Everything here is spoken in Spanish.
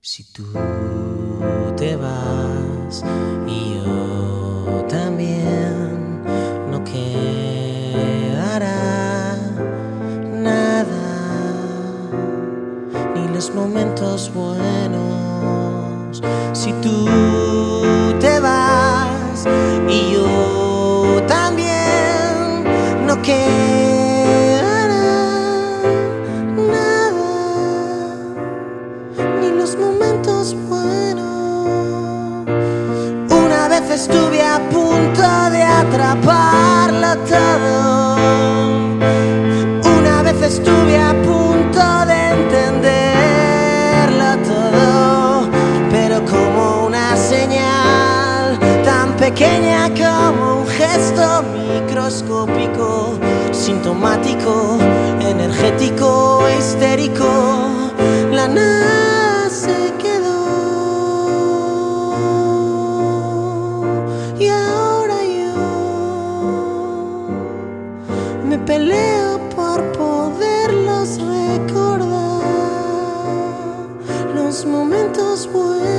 Si tú te vas y yo también, no quedará nada, ni los momentos buenos. Si tú te vas y yo también, no quedará nada, ni los momentos buenos. Una vez estuve a punto de atraparlo todo. Una vez estuve a punto de entenderlo todo, pero como una señal tan pequeña como un gesto microscópico, sintomático, energético, histérico, la nada se quedó. Y ahora yo me peleo por poderlos recordar, los momentos buenos.